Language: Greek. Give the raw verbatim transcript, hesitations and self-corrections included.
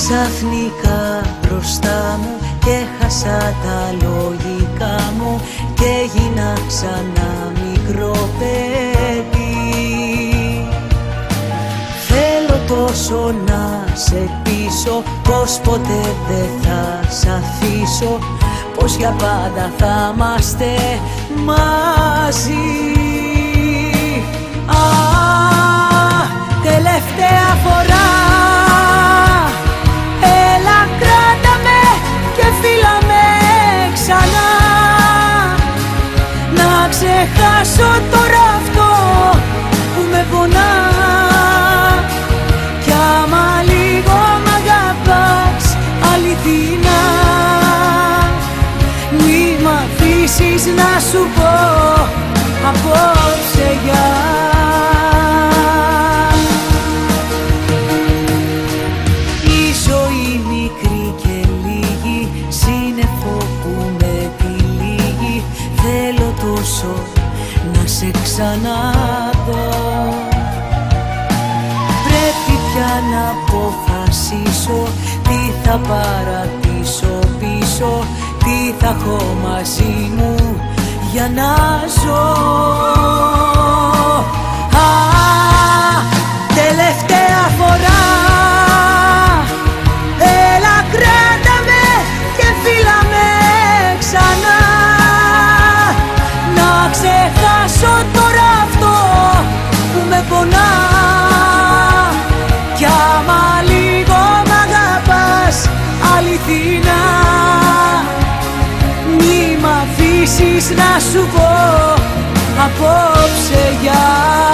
Ξαφνικά μπροστά μου και χάσα τα λογικά μου και έγινα ξανά μικρό παιδί. Θέλω τόσο να σε πείσω πως ποτέ δεν θα σ' αφήσω, πως για πάντα θα είμαστε μαζί. Α, τελευταία φορά, έλα κράτα με και φίλα με ξανά. Να ξεχάσω τώρα αυτό που με πονά, κι άμα λίγο μ' αγαπάς αληθινά, μη μ' αφήσεις να σου πω απόψε γεια. Η ζωή μικρή και λίγη, σύννεφο που με τυλίγει, θέλω τόσο να σε ξαναδώ. Πρέπει πια να αποφασίσω τι θα παρατήσω πίσω, τι θα έχω μαζί μου για να ζω. Α, τελευταία φορά, έλα κράτα με και φίλα με ξανά. Να ξεχάσω τώρα αυτό που με πονά, κι άμα λίγο μ' αγαπάς αληθινά, μη μ' αφήσεις να σου πω απόψε γεια.